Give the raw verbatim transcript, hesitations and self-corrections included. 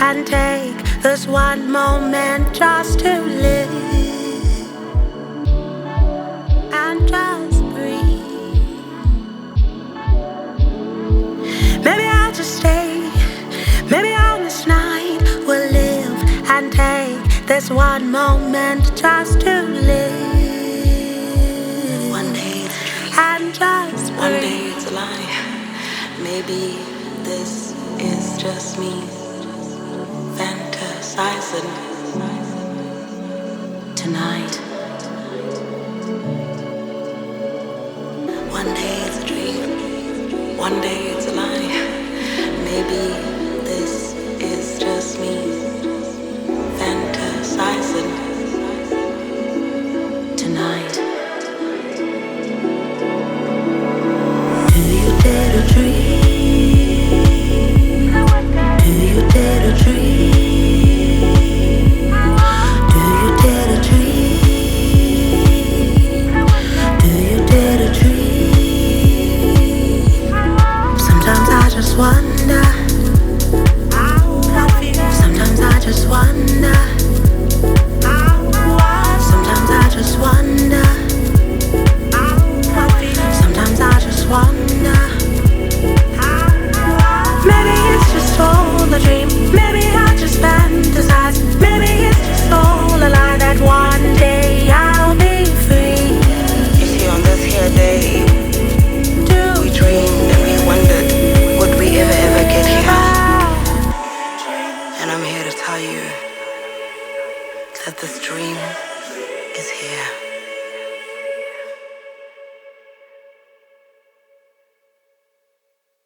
and take this one moment just to live and just breathe. Maybe I'll just stay, maybe on this night we'll live and take this one moment just to live. One day it's a dream, and just breathe. One day it's a lie. Maybe this is just me fantasizing tonight. One day it's a dream, one day it's a lie. Maybe this is just me fantasizing tonight. Do you dare to dream? Do you dare to dream? Do you dare to dream? Do you dare to dream? Sometimes I just wonder. Sometimes I just wonder. Sometimes I just wonder. Sometimes I just wonder. Maybe it's just all a dream. Maybe I just fantasize. Maybe it's just all a lie that one day I'll be free. You see, on this here day, Do we dreamed and we wondered, would we ever, ever get here? And I'm here to tell you that this dream is here.